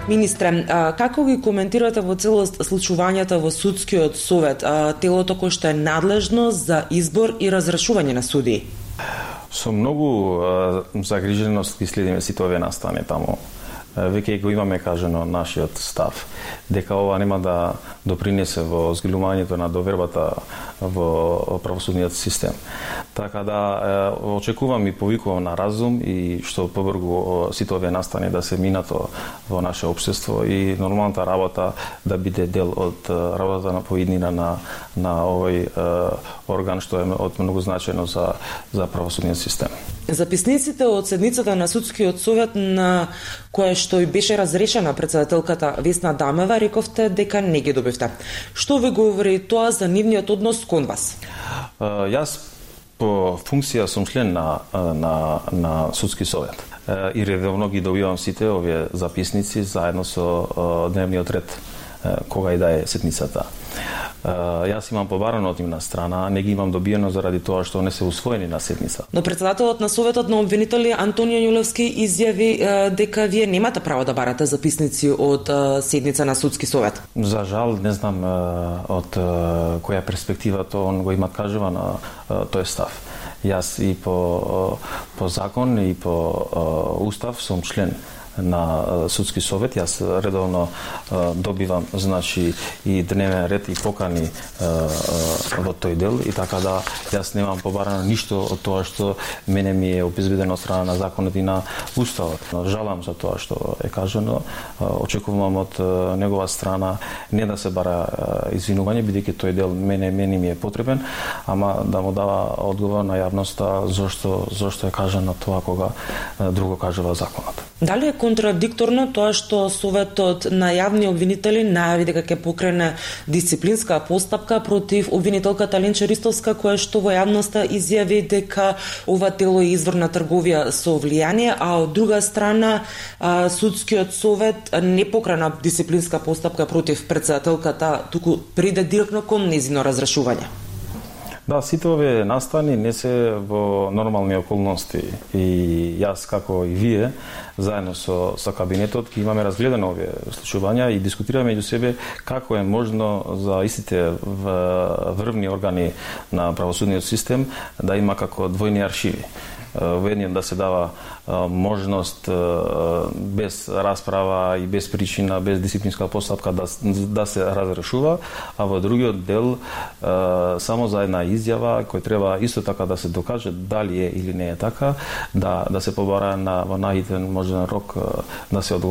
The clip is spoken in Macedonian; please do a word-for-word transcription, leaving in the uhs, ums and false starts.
Министре, како ги коментирате во целост случувањата во судскиот совет, телото кој што е надлежно за избор и разрешување на судии? Со многу загриженост ги следиме сите овие настани таму. Веќе го имаме кажано нашиот став, дека ова нема да допринесе во зголемувањето на довербата во правосудниот систем. Така да очекувам и повикувам на разум и што побрзо сите овие настани да се минато во наше општество и нормалната работа да биде дел од работата на поиднина на на овој орган што е од многу значајно за за правосудниот систем. Записниците од седницата на судскиот совет на која што и беше разрешена председателката Весна Дамева, рековте дека не ги добивте. Што ви говори тоа за нивниот однос кон вас? Uh, јас по функција сум член на на на судски совет. Uh, и редовно ги добивам сите овие записници заедно со uh, дневниот ред uh, кога и да е седницата. Uh, јас имам побарано од нивна страна, не ги имам добиено заради тоа што не се усвоени на седница. Но председателот на Советот на обвинители Антонио Њулевски изјави uh, дека вие немате право да барате записници од uh, седница на судски совет. За жал, не знам uh, од uh, која перспектива тоа он го има кажува на uh, тој став. Јас и по uh, по закон и по uh, устав сум член на судски совет. Јас редовно uh, добивам значи и дневен ред и покани uh, uh, во тој дел и така да јас немам побарано ништо од тоа што мене ми е обезбедено од страна на законот и на уставот. Жалам за тоа што е кажано. Uh, очекувам од uh, негова страна не да се бара uh, извинување, бидејќи тој дел мене мене ми е потребен, ама да му дава одговор на јавноста зошто зошто е кажано тоа кога uh, друго кажува законот. Дали е контрадикторно тоа што Советот на јавни обвинители најави дека ќе покрене дисциплинска постапка против обвинителката Ленче Ристовска, која што во јавноста изјави дека ова тело е извор на трговија со влијание, а од друга страна судскиот совет не покрена дисциплинска постапка против председателката, туку приде директно кон нејзино разрешување? Да, сите овие настани не се во нормални околности и јас како и вие заедно со со кабинетот ќе имаме разгледано овие случувања и дискутираме меѓу себе како е можно за истите врвни органи на правосудниот систем да има како двојни аршиви. Во едниот да се дава можност без расправа и без причина, без дисциплинска постапка да, да се разрешува, а во другиот дел само за една изјава кој треба исто така да се докаже дали е или не е така, да да се побара на во најден можен рок да се одговори